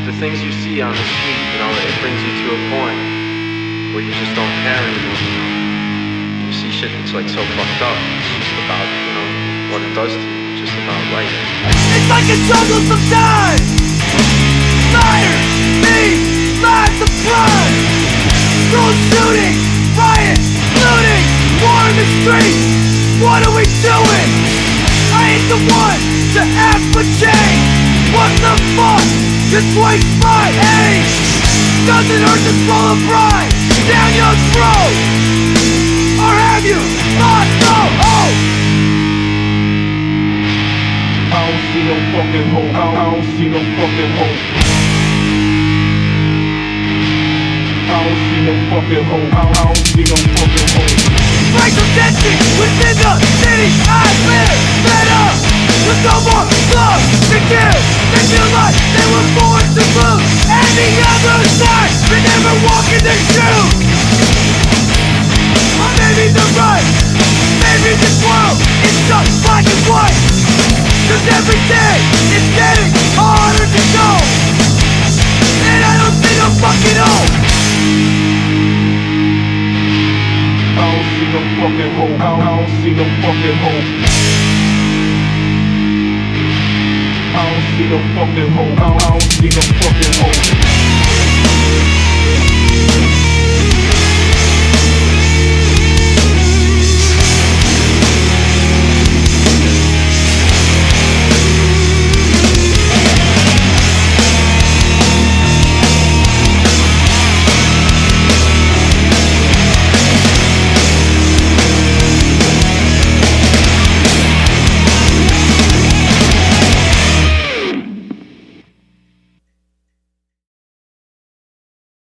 the things you see on the street, you know, it brings you to a point where you just don't care anymore, you know. You see shit that's like so fucked up. It's just about, you know, what it does to you. It's just about life. It's like a jungle sometimes. Fire, beat, lives of blood. School shooting, riot, looting, war in the streets. What are we doing? I ain't the one to ask for change. What the fuck? Just waste my age. Doesn't hurt to swallow pride down your throat. Or have you lost no hope? I don't see no fucking hope. I don't see no fucking hope. I don't see no fucking hope. I don't see no fucking hope. Racial tension within the city I live. Fed up with no more love to give. They feel like they were born to lose. And the other side, they never walk in their shoes. Or maybe they're right. Maybe this world is just black and white. Cause every day it's getting harder to go. And I don't see no fucking hope. I don't see no fucking hope. I don't see no fucking hope. I don't see no fucking hope. I don't see no fucking hope.